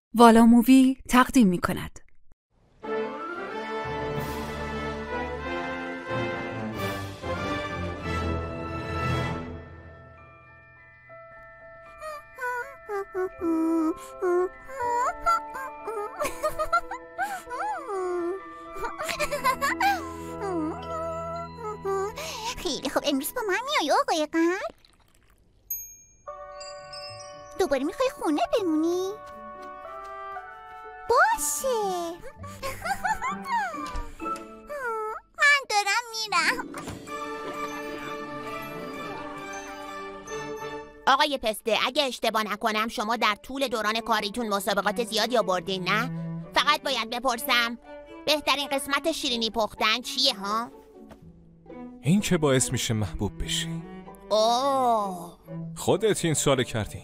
والا مووی تقدیم می کند. خیلی خوب، امروز با من میای آقای قمر؟ دوباره میخوای خونه بمونی؟ باشه. من دارم میرم. آقای پسته، اگه اشتباه نکنم شما در طول دوران کاریتون مسابقات زیادی آوردین، نه؟ فقط باید بپرسم بهترین قسمت شیرینی پختن چیه ها؟ این که باعث میشه محبوب بشی. اوه، خودت این سوال کردی.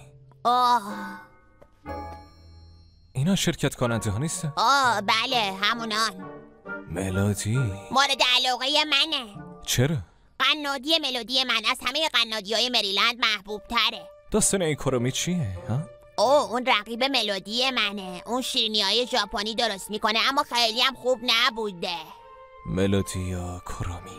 اینا شرکت کننده ها نیسته؟ بله همونان. ملودی مورد علاقه منه. چرا؟ قنادی ملودی من از همه قنادی های مریلند محبوب تره. داستان این کرومی چیه؟ اون رقیب ملودی منه. اون شیرینی های ژاپنی درست میکنه اما خیلی هم خوب نبوده. ملودی یا کرومی؟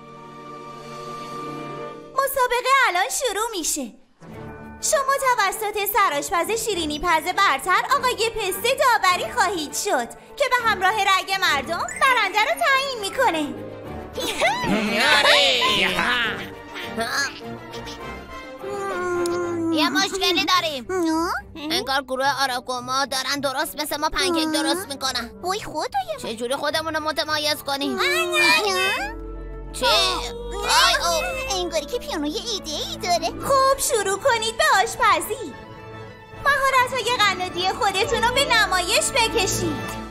مسابقه الان شروع میشه. شما توسط سرآشپز شیرینی پز برتر آقای پسته داوری خواهید شد که به همراه رأی مردم برنده رو تعیین میکنه. یه مشکلی داریم. انگار گروه آراگوما دارن درست مثل ما پنکیک درست میکنن. وای خدایا، چجوری خودمون رو متمایز کنیم؟ چه؟ انگاری که پیانو یه ایده ای داره. خوب شروع کنید به آشپزی. مهارت‌های قنادی خودتون رو به نمایش بکشید.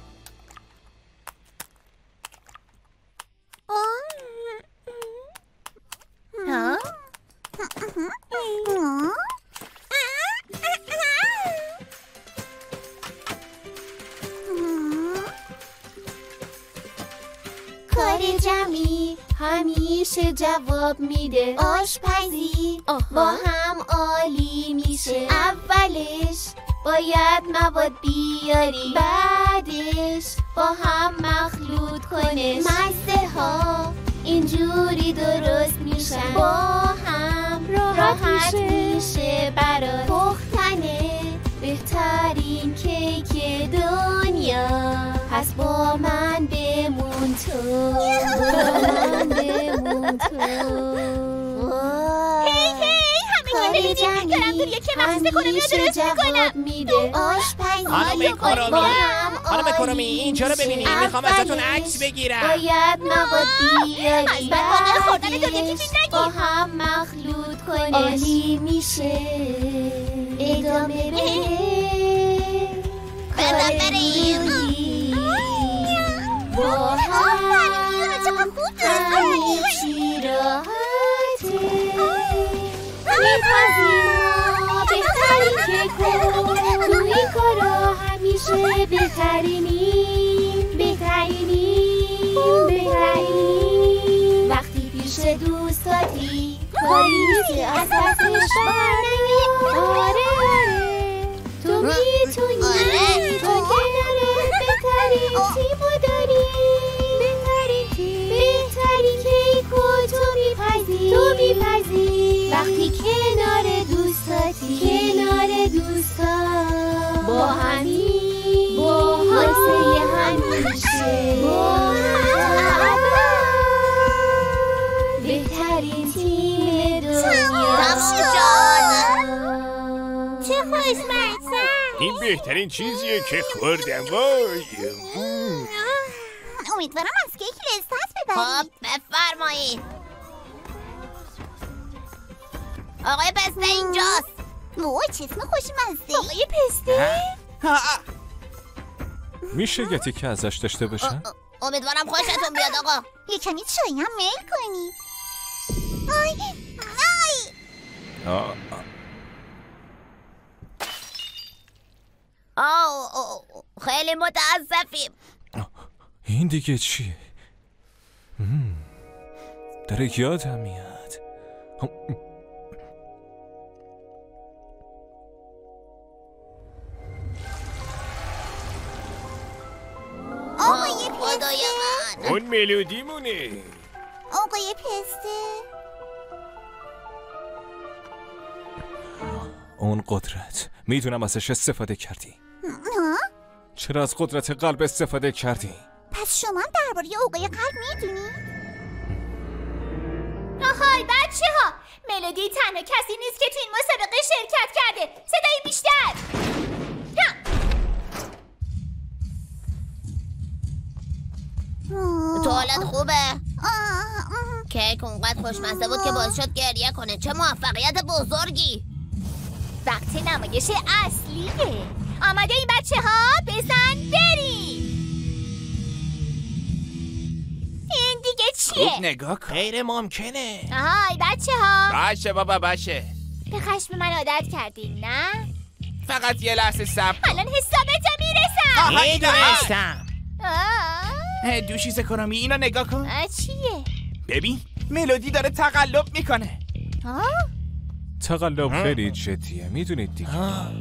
کار جمعی همیشه جواب میده. آشپزی با هم عالی میشه. اولش باید مواد بیاری، بعدش با هم مخلوط کنش. مزه ها اینجوری درست میشن، با هم راحت میشه برات پختنه. بهترین کیک دنیا، پس با من بمون تو، با من بمون تو. همه دارم دور یکی مخصوص کنم یا درست میکنم. خانم کرومی اینجا رو ببینید، میخوام ازتون عکس بگیرم. باید مواد بیاری، از من واقعا خوردن دور یکی فیلم با نگیر. هم مخلوط کنش. عالی میشه، ادامه بده. با هم همه چی راحته. میپذیم ما بهترین کیکو، توی کارا همیشه بهترینیم. وقتی پیش دوستاتی کاری نیست از دستش برنیا. آره تو میتونی، تو کناره بهترین تیمو داری. بهترین کیکو تو میپذی. وقتی کنار دوستا با همین، واسه همیشه، بهترین تیم دنیا. چه خوشمزه. این بهترین چیزیه که خوردم. وای، امیدوارم از کیک لذت ببرید. بفرمایید. آقای پسته اینجاست. وای چه اسم خوشمزه. آقای پسته؟ میشه یه تیکه ازش داشته باشم؟ امیدوارم خوشتون بیاد آقا. یه کمی چایی هم میل کنی. آی خیلی متاسفیم. این دیگه چیه؟ داره یادم میاد. آقای خدای پسته. من. اون ملودی مونه. آقای پسته. اون قدرت میدونم ازش استفاده کردی. چرا از قدرت قلب استفاده کردی؟ پس شما هم درباره آقای قلب میدونی؟ آهای بچه ها، ملودی تنها کسی نیست که تو این مسابقه شرکت کرده. صدای بیشتر. تو حالت خوبه؟ کیک اونقدر خوشمزه بود که باعث شد گریه کنه. چه موفقیت بزرگی. وقت نمایش اصلیه. آماده این بچه ها؟ بزن بریم. این دیگه چیه؟ خوب نگاه کن. غیر ممکنه. آهای بچه ها، باشه بابا باشه. به خشم من عادت کردین نه؟ فقط یه لحظه صبر کن. الان حسابتو میرسم. میدونستم. آه. دوشیز کرامی اینو نگاه کن. چیه؟ ببین ملودی داره تقلب میکنه. تقلب خیلی جدیه میدونید دیگه.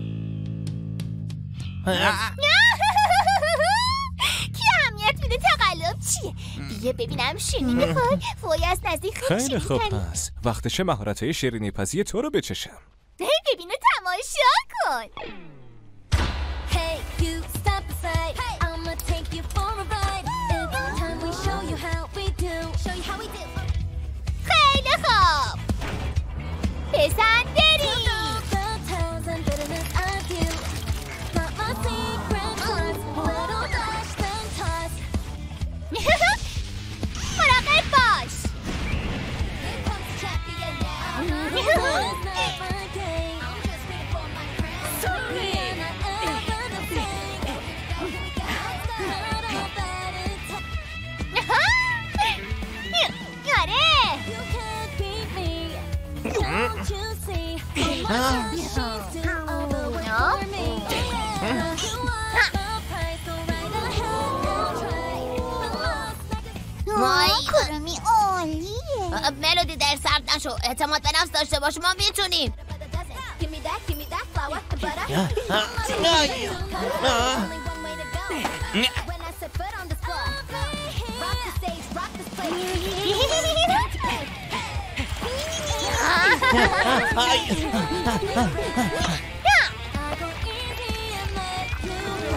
کی اهمیت میده تقلب چیه؟ بیا ببینم شیرینی پای وای از نزدیک خیلی خوب پس وقتشه مهارت‌های شیرینی پزی تو رو بچشم. ببین و تماشا کن. Hey, you step aside. I'ma take you for a ride. Every time we show you how we do. Show you how we do. خیلی خوب. بزن بریم. The tales and bitterness I do. Got my secret hearts. Little dash then toss. مراقب باش. Here comes the champion now. It's not my day. I'm just here for my crown. Sorry, I'm not ever the same. Not all that it takes. آره. You can't beat me. Don't you see? All my she's do all the work for me. Yeah. You want the price, so right ahead and try. The lost کرامی عالیه. ملودی در سرد نشو. اعتماد به نفس داشته باش. ما میتونیم. Give me that flour, the butter. Only one way to go. When I set foot on the spot, rock the stage, rock this I'll go easy and let you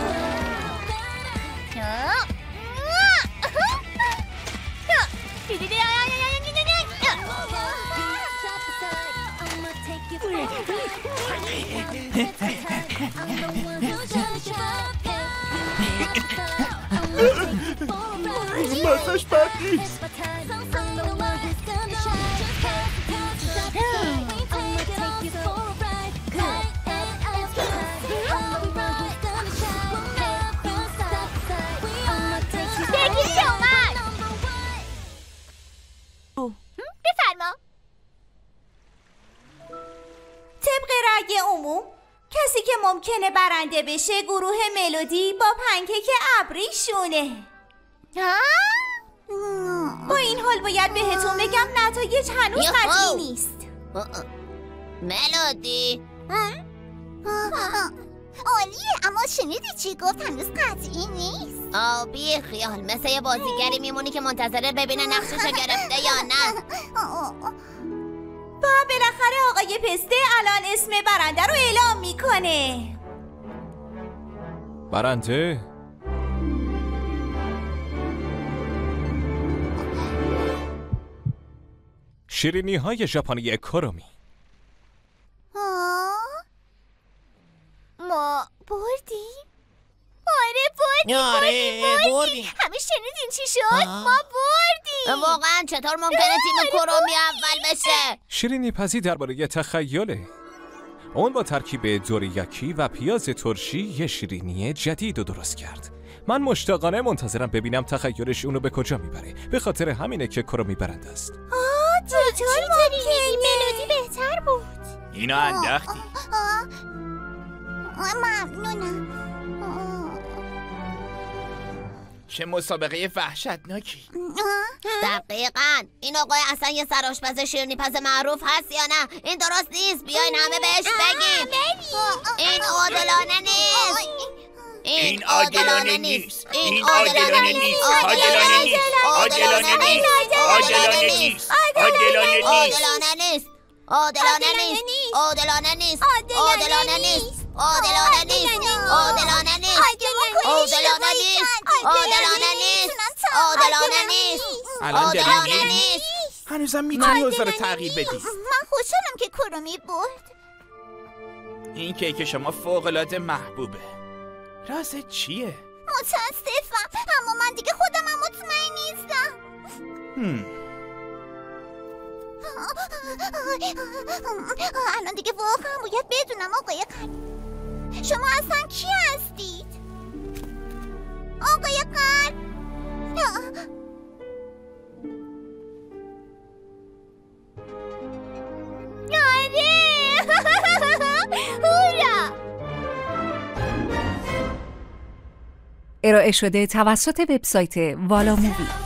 I'ma take you for a ride. I'm the one who just shot مزش بد نیست. بفرما. طبق رأی عموم کسی که ممکنه برنده بشه گروه ملودی با پنکیک ابریشونه. با این حال باید بهتون بگم نتایج هنوز قطعی نیست. ملودی عالیه، اما شنیدی چی گفت؟ هنوز قطعی نیست. بی خیال مثل یه بازیگری میمونی که منتظره ببینه نقششو گرفته یا نه. با بالاخره آقای پسته الان اسم برنده رو اعلام میکنه. برنده شیرینی های ژاپنی کرومی. ما بردیم؟ آره بردیم. همه شنیدین چی شد؟ ما بردیم. واقعا چطور ممکنه تیم کرومی اول بشه؟ شیرینی پزی درباره تخیله. اون با ترکیب دوریاکی و پیاز ترشی یه شیرینی جدید رو درست کرد. من مشتاقانه منتظرم ببینم تخیلش اونو به کجا میبره. به خاطر همینه که کرومی برنده است. چطور ممکنه؟ ملودی بهتر بود. اینو انداختی. ممنونم. چه مسابقه وحشتناکی. دقیقاً. این آقای اصلا یه سرآشپز شیرینی پز معروف هست یا نه؟ این درست نیست. بیاین همه بهش بگیم. این عادلانه نیست. این عادلانه نیست. این عادلانه نیست. عادلانه نیست. عادلانه نیست. عادلانه نیست. عادلانه نیست. عادلانه نیست. عادلانه نیست. عادلانه نیست. عادلانه نیست. عادلانه نیست. عادلانه نیست. عادلانه نیست. عادلانه نیست. الان داری عادلانه میری؟ نیست. هنوزم میتونی اوضاع رو تغییر بدی. من خوشحالم که کرومی برد. این کیک شما فوق‌العاده محبوبه. رازت چیه؟ متاسفم، اما من دیگه خودمم مطمئن نیستم. الان دیگه واقعا باید بدونم آقای قلب، شما اصلا کی هستید؟ آقای قلب. آره. هورا. ارائه شده توسط وبسایت والا مووی.